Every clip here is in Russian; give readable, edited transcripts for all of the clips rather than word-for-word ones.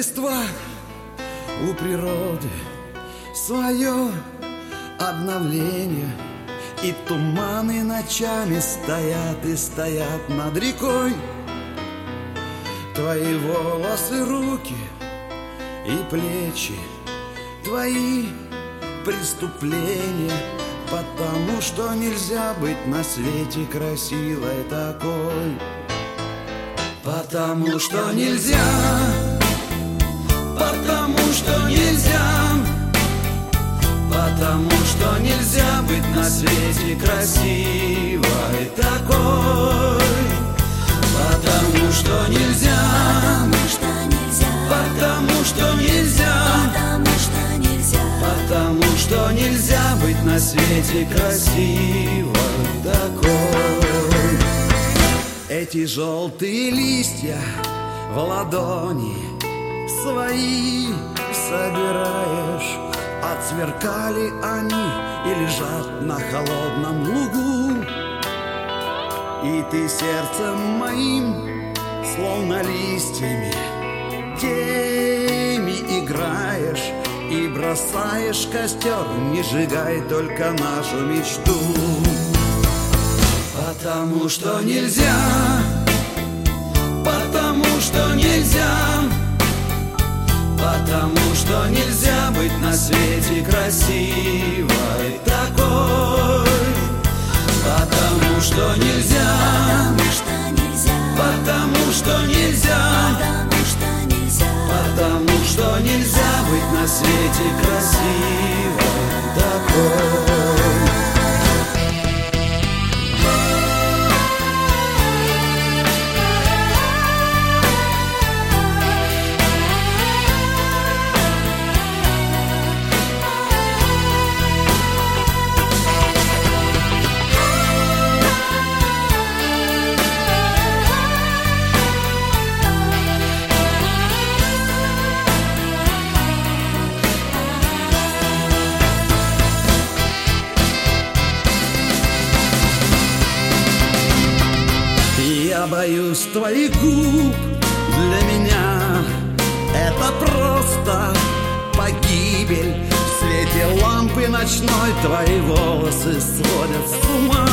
Рождества у природы свое обновление, и туманы ночами стоят и стоят над рекой. Твои волосы, руки и плечи, твои преступления, потому что нельзя быть на свете красивой такой. Потому что нельзя, потому что нельзя, потому что нельзя быть на свете красивой такой. Потому что нельзя, потому что нельзя, потому что нельзя быть на свете красивой такой. Эти желтые листья в ладони свои собираешь, отсверкали они и лежат на холодном лугу. И ты сердцем моим, словно листьями, теми играешь и бросаешь костер, не сжигай только нашу мечту. Потому что нельзя, потому что нельзя, потому что нельзя быть на свете красивой такой. Потому что нельзя, потому что нельзя, потому что нельзя быть на свете красивой такой. Я боюсь твоих губ, для меня это просто погибель. В свете лампы ночной твои волосы сводят с ума.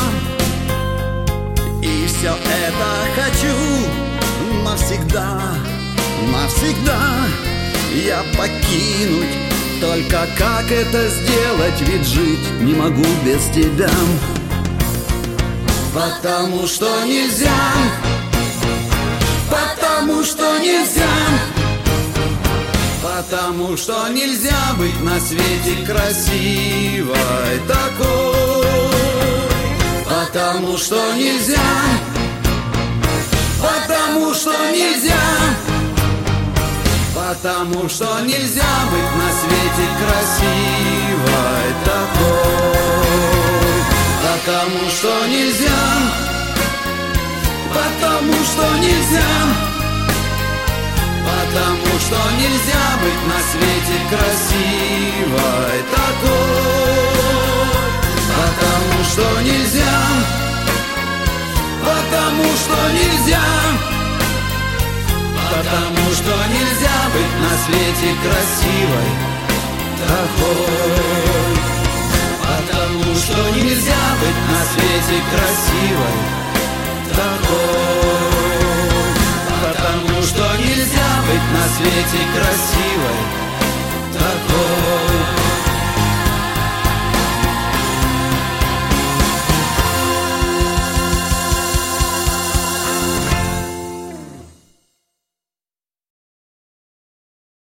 И все это хочу навсегда, навсегда я покинуть. Только как это сделать, ведь жить не могу без тебя. Потому что нельзя, потому что нельзя, потому что нельзя быть на свете красивой такой. Потому что нельзя, потому что нельзя, потому что нельзя быть на свете красивой такой. Потому что нельзя, потому что нельзя, потому что нельзя быть на свете красивой такой. Потому что нельзя, потому что нельзя, потому что нельзя быть на свете красивой такой. Потому что нельзя быть на свете красивой такой. Потому что нельзя быть на свете красивой